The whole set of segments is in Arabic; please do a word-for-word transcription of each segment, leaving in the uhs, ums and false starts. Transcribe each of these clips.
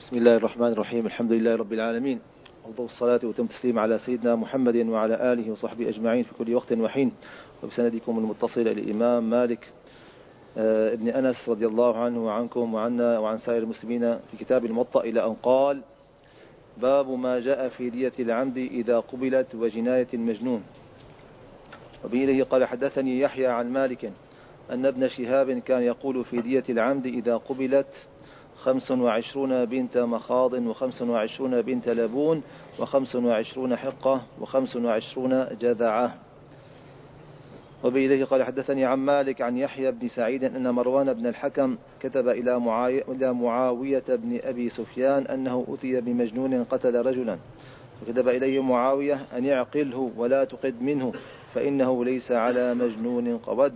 بسم الله الرحمن الرحيم. الحمد لله رب العالمين، أفضل الصلاة وتم تسليم على سيدنا محمد وعلى آله وصحبه أجمعين في كل وقت وحين. وبسندكم المتصل للإمام مالك ابن أنس رضي الله عنه وعنكم وعنا وعن سائر المسلمين في كتاب الموطأ إلى أن قال: باب ما جاء في دية العمد إذا قبلت وجناية المجنون. وبإليه قال: حدثني يحيى عن مالك أن ابن شهاب كان يقول في دية العمد إذا قبلت خمس وعشرون بنت مخاض وخمس وعشرون بنت لبون وخمس وعشرون حقة وخمس وعشرون جذعة. وبإليه قال: حدثني عن مالك عن يحيى بن سعيد أن مروان بن الحكم كتب إلى معاوية بن أبي سفيان أنه أتي بمجنون قتل رجلا، فكتب إليه معاوية أن يعقله ولا تقد منه فإنه ليس على مجنون قود.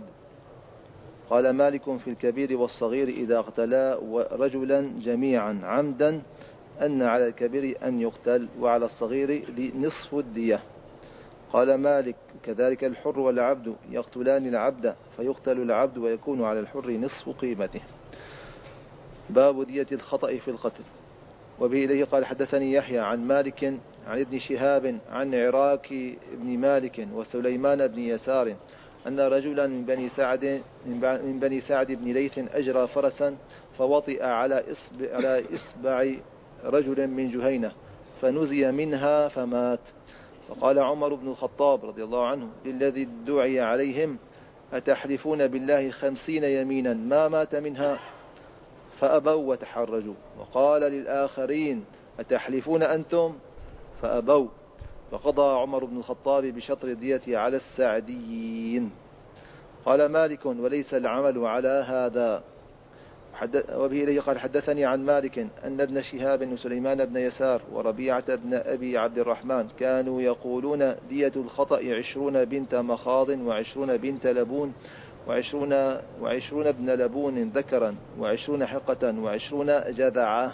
قال مالك في الكبير والصغير إذا اقتلا رجلا جميعا عمدا أن على الكبير أن يقتل وعلى الصغير نصف الدية. قال مالك: كذلك الحر والعبد يقتلان العبد فيقتل العبد ويكون على الحر نصف قيمته. باب دية الخطأ في القتل. وبه إليه قال: حدثني يحيى عن مالك عن ابن شهاب عن عراك بن مالك وسليمان بن يسار أن رجلا من بني سعد من بني سعد بن ليث أجرى فرسا فوطئ على إصبع, على إصبع رجل من جهينة فنزي منها فمات. فقال عمر بن الخطاب رضي الله عنه للذي دعي عليهم: أتحلفون بالله خمسين يمينا ما مات منها؟ فأبوا وتحرجوا. وقال للآخرين: أتحلفون أنتم؟ فأبوا. فقضى عمر بن الخطاب بشطر الدية على السعديين. قال مالك: وليس العمل على هذا. وبه إليه قال: حدثني عن مالك أن ابن شهاب وسليمان بن يسار وربيعة بن أبي عبد الرحمن كانوا يقولون: دية الخطأ عشرون بنت مخاض وعشرون بنت لبون وعشرون, وعشرون ابن لبون ذكرا وعشرون حقة وعشرون جذعة.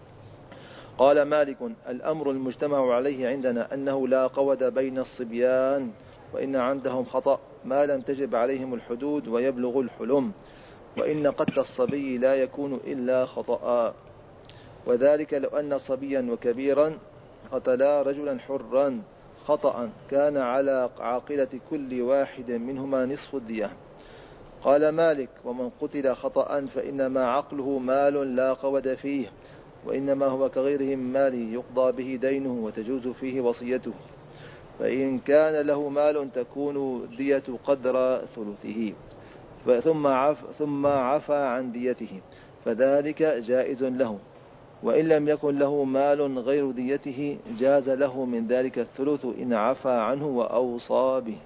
قال مالك: الأمر المجتمع عليه عندنا أنه لا قود بين الصبيان، وإن عندهم خطأ ما لم تجب عليهم الحدود ويبلغ الحلم، وإن قتل الصبي لا يكون إلا خطأ، وذلك لو أن صبيا وكبيرا قتلا رجلا حرا خطأ كان على عاقلة كل واحد منهما نصف الدية. قال مالك: ومن قتل خطأ فإنما عقله مال لا قود فيه، وإنما هو كغيره من ماله يقضى به دينه وتجوز فيه وصيته، فإن كان له مال تكون دية قدر ثلثه ثم عف ثم عفى عن ديته فذلك جائز له، وإن لم يكن له مال غير ديته جاز له من ذلك الثلث إن عفى عنه وأوصى به.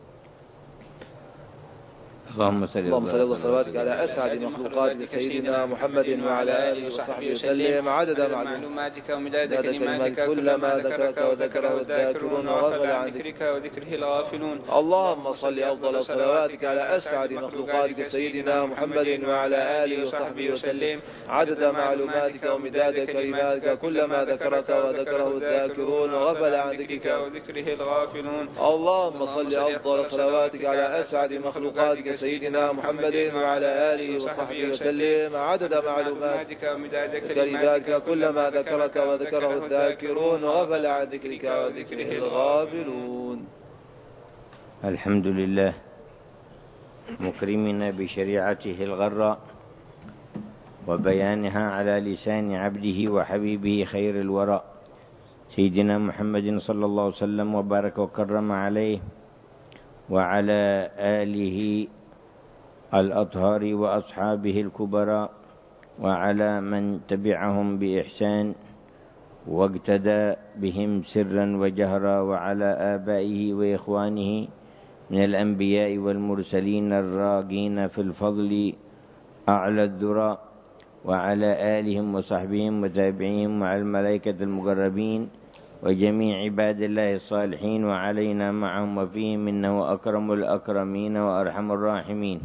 اللهم صل وسلم على أسعد مخلوقات سيدنا محمد وعلى آله وصحبه وسلم عدد معلوماتك ومداد كلماتك كلما ذكرك وذكره الذاكرون وغفل عن ذكرك وذكره الغافلون. اللهم صل أفضل صلواتك على أسعد مخلوقاتك سيدنا محمد وعلى آله وصحبه وسلم عدد معلوماتك ومداد كلماتك كلما ذكرك وذكره الذاكرون وغفل عن ذكرك وذكره الغافلون. اللهم صل أفضل صلواتك على أسعد مخلوقاتك سيدنا محمد وعلى آله وصحبه وسلم عدد معلوماتك ومداد كلماتك كلما ذكرك وذكره الذاكرون وغفل عن ذكرك وذكره الغافلون. الحمد لله مكرمنا بشريعته الغراء وبيانها على لسان عبده وحبيبه خير الورى سيدنا محمد صلى الله عليه وسلم وبارك وكرم عليه وعلى آله الأطهار وأصحابه الكبراء وعلى من تبعهم بإحسان واقتدى بهم سرا وجهرا وعلى آبائه وإخوانه من الأنبياء والمرسلين الراغين في الفضل أعلى الذرى وعلى آلهم وصحبهم وتابعيهم وعلى الملائكة المقربين وجميع عباد الله الصالحين وعلينا معهم وفيهم إنه أكرم الأكرمين وأرحم الراحمين.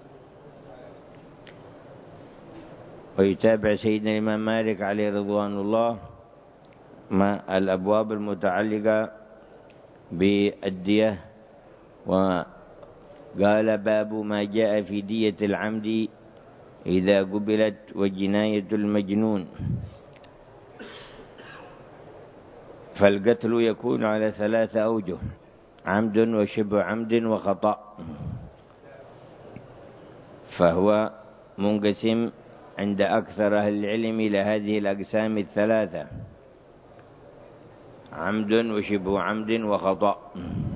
ويتابع سيدنا الإمام مالك عليه رضوان الله ما الأبواب المتعلقة بالدية، وقال: باب ما جاء في دية العمد إذا قبلت وجناية المجنون. فالقتل يكون على ثلاثة أوجه: عمد وشبه عمد وخطأ. فهو منقسم عند أكثر أهل العلم إلى هذه الأقسام الثلاثة: عمد وشبه عمد وخطأ.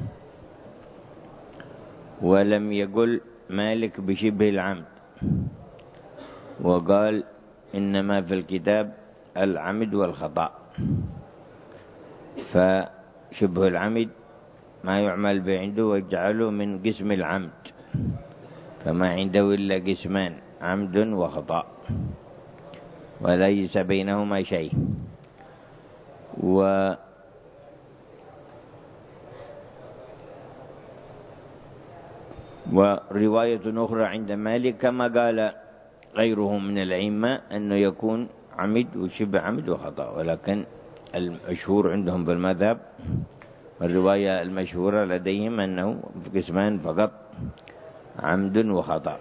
ولم يقل مالك بشبه العمد، وقال إنما في الكتاب العمد والخطأ. فشبه العمد ما يعمل به عنده ويجعله من قسم العمد، فما عنده إلا قسمان: عمد وخطأ، وليس بينهما شيء. و ورواية أخرى عند مالك كما قال غيره من الأئمة أنه يكون عمد وشبه عمد وخطأ، ولكن المشهور عندهم بالمذهب والرواية المشهورة لديهم أنه في قسمان فقط: عمد وخطأ.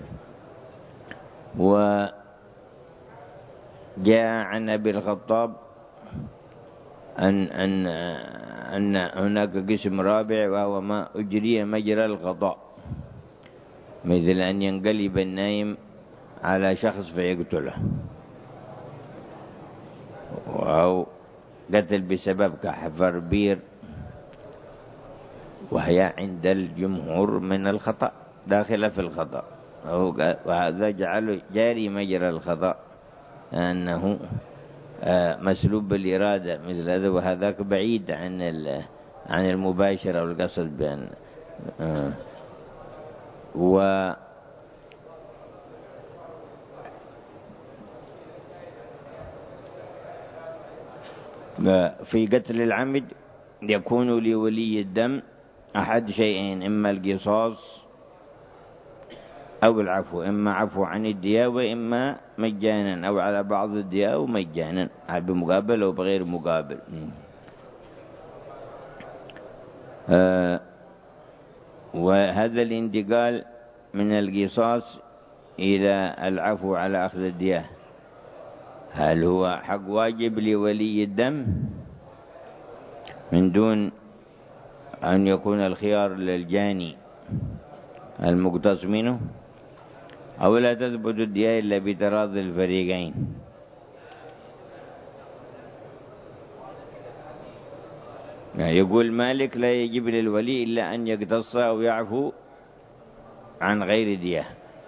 وجاء عن أبي الخطاب أن, أن, أن هناك قسم رابع، وهو ما أجري مجرى الخطأ، مثل أن ينقلب النايم على شخص فيقتله، أو قتل بسبب كحفر بير، وهي عند الجمهور من الخطأ، داخلة في الخطأ، وهذا جعله جاري مجرى الخطأ، أنه مسلوب بالإرادة مثل هذا، وهذاك بعيد عن عن المباشرة والقصد بأن و في قتل العمد يكون لولي الدم أحد شيئين: إما القصاص أو العفو، إما عفو عن الدية وإما مجانا، أو على بعض الدية ومجانا، بمقابل أو بغير مقابل. آه وهذا الانتقال من القصاص إلى العفو على أخذ الدية، هل هو حق واجب لولي الدم من دون أن يكون الخيار للجاني المقتص منه، أو لا تثبت الدية إلا بتراضي الفريقين؟ يقول مالك: لا يجب للولي إلا أن يقتص أو يعفو عن غير دية،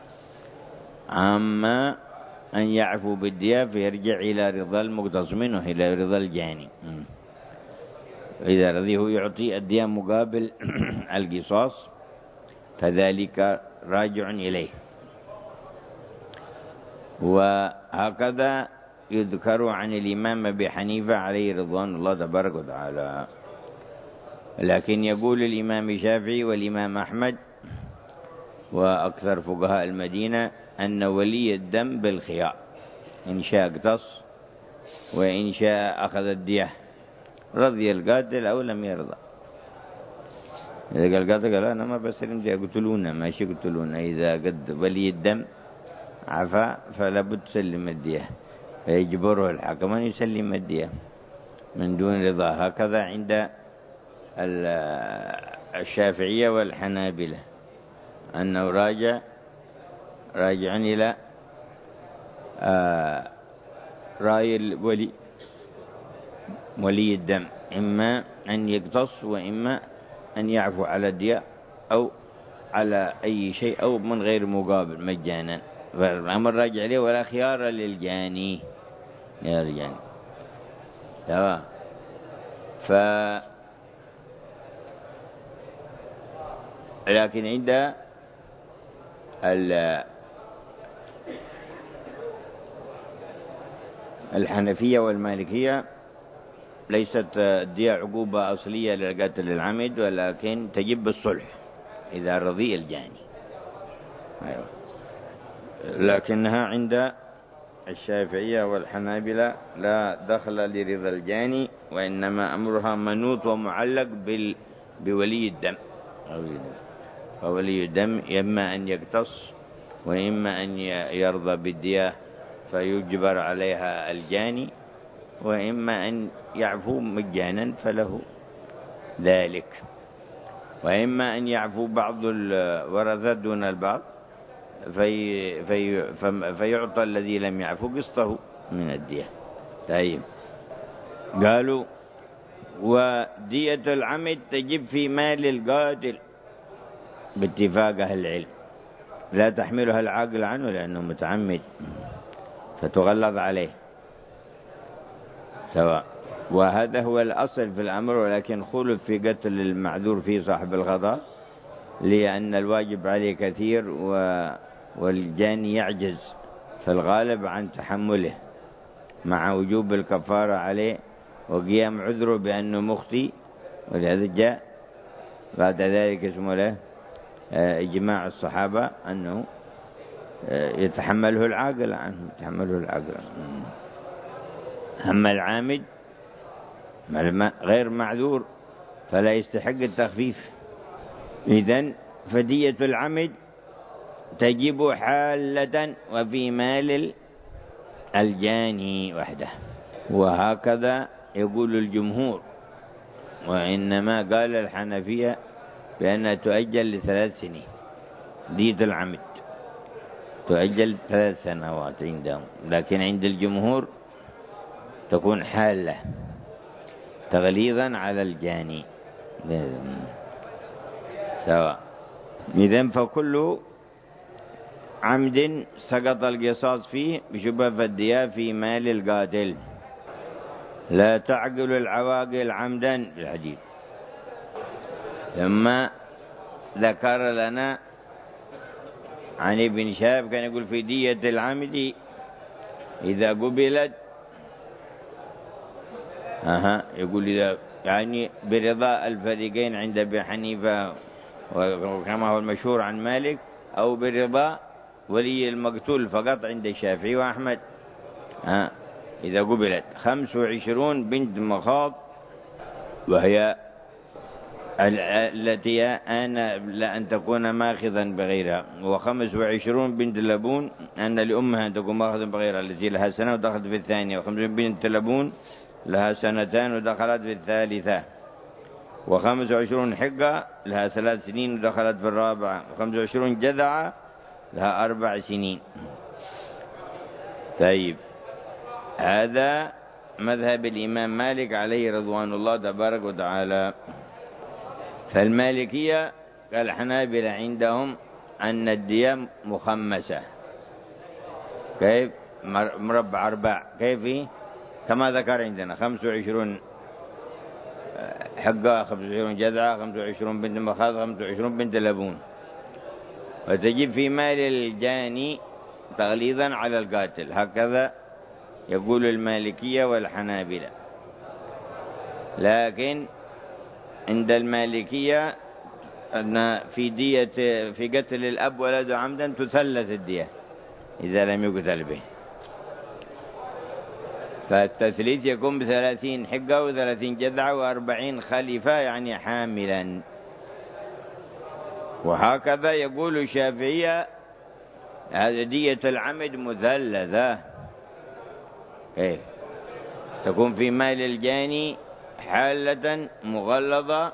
أما أن يعفو بالدية فيرجع إلى رضا المقتص منه، إلى رضا الجاني. إذا رضيه يعطي الدية مقابل القصاص فذلك راجع إليه. وهكذا يذكر عن الإمام أبي حنيفة عليه رضوان الله تبارك وتعالى. لكن يقول الإمام الشافعي والإمام أحمد وأكثر فقهاء المدينة أن ولي الدم بالخيار، إن شاء اقتص وإن شاء أخذ الدية، رضي القاتل أو لم يرضى. إذا قال القاتل قال أنا ما بسلم دي أقتلونا، ماشي يقتلونا، إذا قد ولي الدم عفا فلا بد تسلم الدية، فيجبره الحاكم أن يسلم الدية من دون رضا. هكذا عند الشافعية والحنابلة، أنه راجع راجعا إلى رأي الولي ولي الدم، إما أن يقتص وإما أن يعفو على الدية أو على أي شيء أو من غير مقابل مجانا، فالأمر راجع عليه ولا خيار للجاني يا الجاني. تمام. ف لكن عند الحنفية والمالكية ليست الدية عقوبة أصلية لقتل العمد، ولكن تجب بالصلح إذا رضي الجاني. أيوة. لكنها عند الشافعية والحنابلة لا دخل لرضا الجاني، وإنما أمرها منوط ومعلق بال... بولي الدم. فولي الدم إما أن يقتص وإما أن يرضى بالدية فيجبر عليها الجاني، وإما أن يعفو مجانا فله ذلك، وإما أن يعفو بعض الورثة دون البعض في في فيعطى الذي لم يعفو قسطه من الدية. طيب، قالوا ودية العمد تجب في مال القاتل باتفاق أهل العلم، لا تحملها العاقل عنه لأنه متعمد فتغلظ عليه سواء. وهذا هو الأصل في الأمر، ولكن خلف في قتل المعذور فيه صاحب الغضب، لأن الواجب عليه كثير والجاني يعجز في الغالب عن تحمله، مع وجوب الكفارة عليه وقيام عذره بأنه مخطي، ولهذا جاء بعد ذلك اسمه له إجماع الصحابة أنه يتحمله العاقل عنه يتحمله العاقل عنه. أما العامد غير معذور فلا يستحق التخفيف. إذن فدية العمد تجب حالة وفي مال الجاني وحده، وهكذا يقول الجمهور. وإنما قال الحنفية بأنها تؤجل لثلاث سنين، دية العمد تؤجل ثلاث سنوات عندهم، لكن عند الجمهور تكون حالة تغليظا على الجاني سواء. إذن فكل عمد سقط القصاص فيه بشبه الدية في مال القاتل. لا تعقل العواقل عمدا في الحديث. ثم ذكر لنا عن ابن شهاب كان يقول في دية العمد إذا قبلت أها يقول إذا يعني برضا الفريقين عند أبي حنيفة وكما هو المشهور عن مالك، أو برضا ولي المقتول فقط عند الشافعي وأحمد. ها إذا قبلت خمس وعشرون بنت مخاض، وهي التي أنا لأن تكون ماخذا بغيرها، وخمس وعشرون بنت لبون أن لأمها أن تكون ماخذا بغيرها التي لها سنة ودخلت في الثانية، وخمسين بنت لبون لها سنتان ودخلت في الثالثة، وخمس وعشرون حقة لها ثلاث سنين ودخلت في الرابعة، وخمس وعشرون جذعة لها أربع سنين. طيب، هذا مذهب الإمام مالك عليه رضوان الله تبارك وتعالى. فالمالكية كالحنابلة عندهم أن الدية مخمسة، كيف مربع أرباع، كيف كما ذكر عندنا خمس وعشرون حقة، خمس وعشرون جذعة، خمس وعشرون بنت مخاض، خمس وعشرون بنت لبون. وتجب في مال الجاني تغليظا على القاتل، هكذا يقول المالكية والحنابلة. لكن عند المالكية أن في دية في قتل الأب ولده عمدا تثلث الدية إذا لم يقتل به، فالتثليث يكون بثلاثين حقة وثلاثين جذعة وأربعين خليفة يعني حاملا. وهكذا يقول الشافعية هذه دية العمد مثلثة، إيه تكون في مال الجاني حالة مغلظة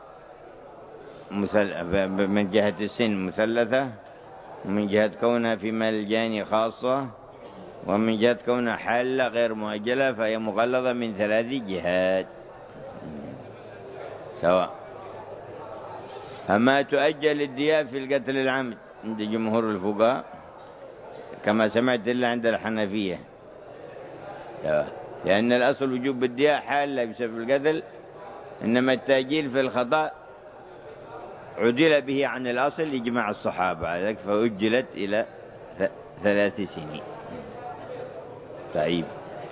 من جهة السن مثلثة، ومن جهة كونها في مال الجاني خاصة، ومن جهة كونها حالة غير مؤجلة فهي مغلظة من ثلاث جهات سواء. أما تؤجل الدية في القتل العمد عند جمهور الفقهاء كما سمعت إلا عند الحنفية، لأن الأصل وجوب الدية حالة بسبب القتل، إنما التأجيل في الخطأ عدل به عن الأصل لجماع الصحابة عليك فأجلت إلى ثلاث سنين. طيب،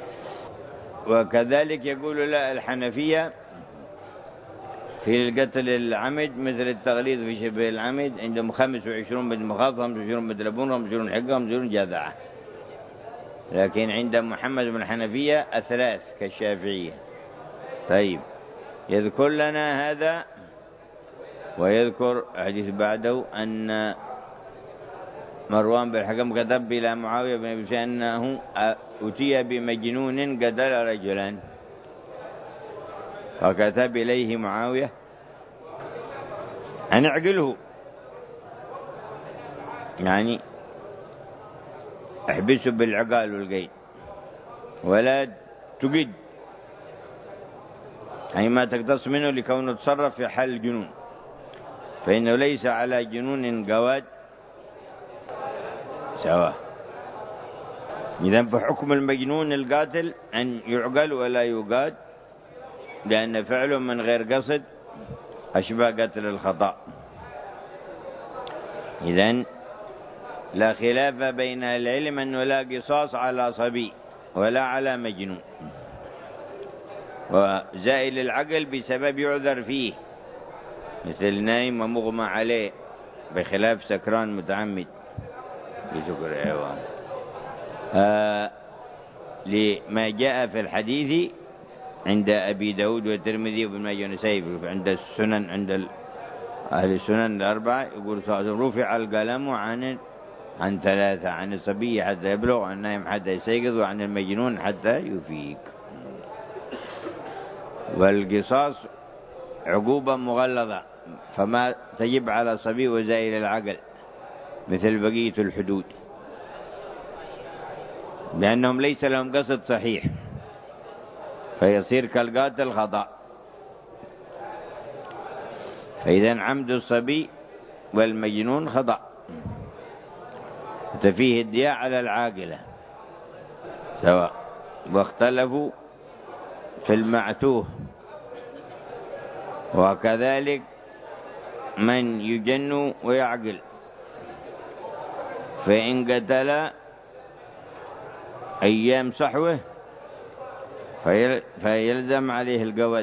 وكذلك يقول لا الحنفية في القتل العمد مثل التغليظ في شبه العمد عندهم خمس وعشرون بنت مخاض، خمس وعشرون بنت لبون، خمس وعشرون حقة، خمس وعشرون جذعة. لكن عند محمد بن الحنفية الثلاث كالشافعية. طيب، يذكر لنا هذا ويذكر حديث بعده أن مروان بن الحكم كتب إلى معاوية بن أبي سفيان أنه أتي بمجنون قتل رجلا، فكتب إليه معاوية أن اعقله، يعني احبسه بالعقال والقيد ولا تقد، أي ما تقتص منه لكونه تصرف في حال الجنون، فإنه ليس على جنون قواد سواء. إذن فحكم المجنون القاتل أن يعقل ولا يقاد، لأن فعله من غير قصد أشبه قتل الخطأ. إذن لا خلاف بين العلم أنه لا قصاص على صبي ولا على مجنون، وزائل العقل بسبب يعذر فيه مثل نايم ومغمى عليه، بخلاف سكران متعمد بشكر عوام. آه لما جاء في الحديث عند أبي داود والترمذي وابن ماجه والنسائي عند السنن، عند أهل السنن الأربعة، يقول رفع القلم عن عن ثلاثة: عن الصبي حتى يبلغ، عن النائم حتى يستيقظ، وعن المجنون حتى يفيق. والقصاص عقوبة مغلظة، فما تجب على الصبي وزائل العقل مثل بقية الحدود، لأنهم ليس لهم قصد صحيح، فيصير كالقاتل خطأ. فإذا عمد الصبي والمجنون خطأ، فيه الدياء على العاقلة سواء. واختلفوا في المعتوه، وكذلك من يجن ويعقل، فإن قتل أيام صحوه فيلزم عليه القود،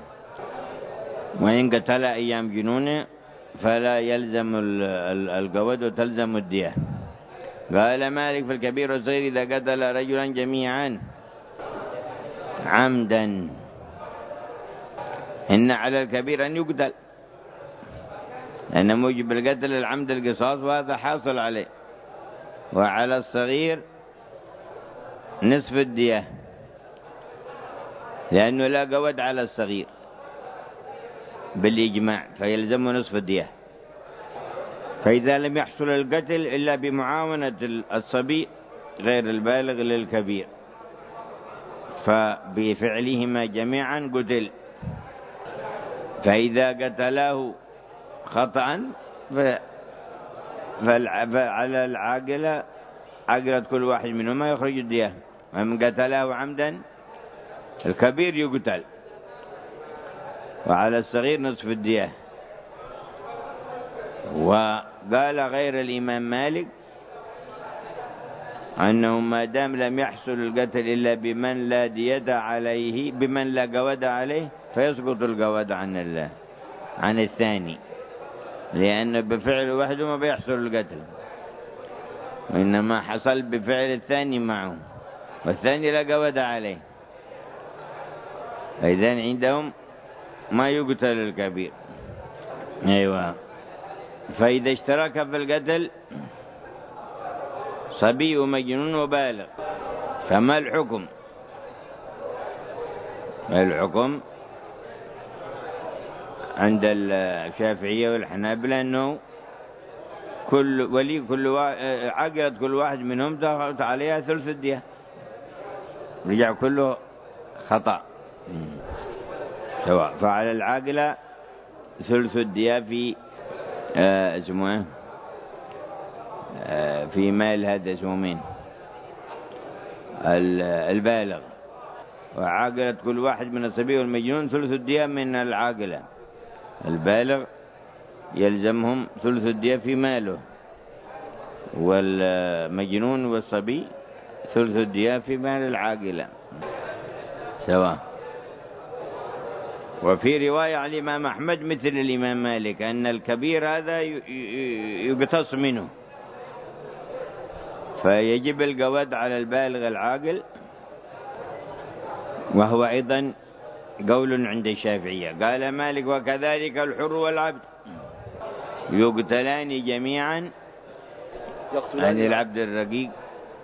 وإن قتل أيام جنونه فلا يلزم القود وتلزم الدية. قال مالك في الكبير والصغير: إذا قتل رجلا جميعا عمدا إن على الكبير أن يقتل، لأن موجب القتل العمد القصاص، وهذا حاصل عليه. وعلى الصغير نصف الدية، لأنه لا قود على الصغير بالإجماع، فيلزمه نصف الدية. فإذا لم يحصل القتل إلا بمعاونة الصبي غير البالغ للكبير، فبفعلهما جميعا قتل. فإذا قتلاه خطأ فعلى العاقلة عقلة كل واحد منهما يخرج الدية، ومن قتلاه عمدا الكبير يقتل، وعلى الصغير نصف الدية. وقال غير الإمام مالك أنه ما دام لم يحصل القتل إلا بمن لا دية عليه، بمن لا قود عليه، فيسقط القود عن الله عن الثاني، لأن بفعل وحده ما بيحصل القتل، وإنما حصل بفعل الثاني معه، والثاني لا قود عليه. إذن عندهم ما يقتل الكبير. أيوة. فإذا اشترك في القتل صبي ومجنون وبالغ فما الحكم؟ الحكم عند الشافعية والحنابلة أنه كل ولي كل عقلة كل واحد منهم تأخذ عليها ثلث الدية، رجع كله خطأ سواء. فعلى العاقلة ثلث الدية في آه اسمه آه في مال هذا اسمه مين البالغ، وعاقلة كل واحد من الصبي والمجنون ثلث الدية من العاقلة. البالغ يلزمهم ثلث الدية في ماله، والمجنون والصبي ثلث الدية في مال العاقلة سواء. وفي رواية عن الإمام أحمد مثل الإمام مالك أن الكبير هذا يقتص منه، فيجب القود على البالغ العاقل، وهو أيضا قول عند الشافعية. قال مالك: وكذلك الحر والعبد يقتلان جميعا عن العبد الرقيق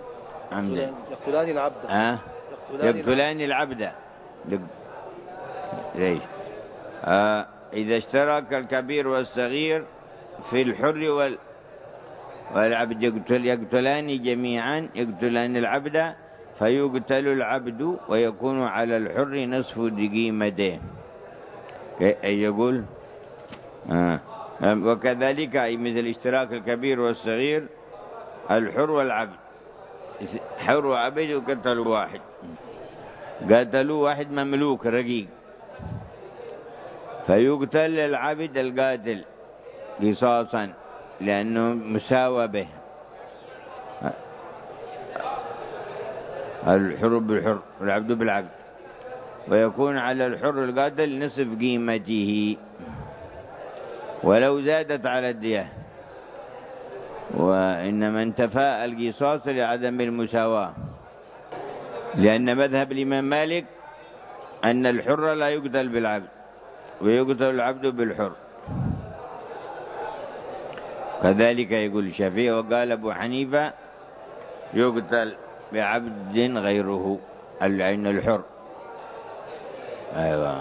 عمدا. يقتلان العبد أه؟ يقتلان العبد ليش؟ آه إذا اشترك الكبير والصغير في الحر وال والعبد يقتل يقتلان جميعا، يقتلان العبد فيقتل العبد ويكون على الحر نصف دقيمته. يقول آه. وكذلك أي مثل اشتراك الكبير والصغير الحر والعبد، حر وعبد وقتلوا واحد، قتلوا واحد مملوك رقيق، فيقتل العبد القاتل قصاصا لأنه مساوى به، الحر بالحر والعبد بالعبد، ويكون على الحر القاتل نصف قيمته ولو زادت على الدية. وإنما انتفى القصاص لعدم المساواة، لأن مذهب الإمام مالك أن الحر لا يقتل بالعبد ويقتل العبد بالحر، كذلك يقول الشافعي. وقال أبو حنيفة يقتل بعبد غيره العين الحر. أيوة.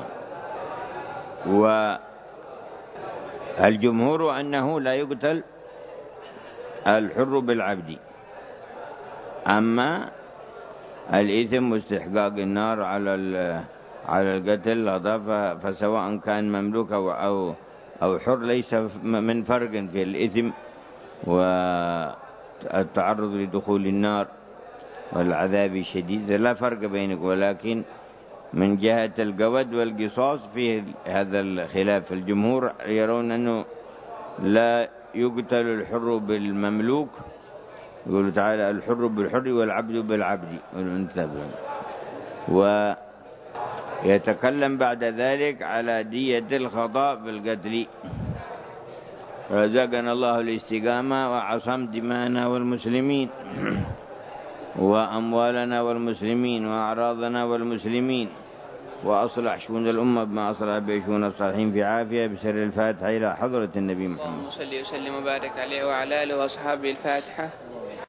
والجمهور أنه لا يقتل الحر بالعبد. أما الإثم واستحقاق النار على على القتل هذا، فسواء كان مملوك أو أو أو حر ليس من فرق في الإثم والتعرض لدخول النار والعذاب الشديد، لا فرق بينك، ولكن من جهة القود والقصاص فيه هذا الخلاف. الجمهور يرون أنه لا يقتل الحر بالمملوك، يقول تعالى الحر بالحر والعبد بالعبد والأنثى، ويتكلم بعد ذلك على دية الخطأ بالقتل. رزقنا الله الاستقامة وعصم دماءنا والمسلمين وأموالنا والمسلمين وأعراضنا والمسلمين، وأصلح شؤون الأمة بما أصلح به شؤون الصالحين في عافية. بسر الفاتحة إلى حضرة النبي محمد. اللهم صل وسلم وبارك عليه وعلى آله وأصحابه. الفاتحة.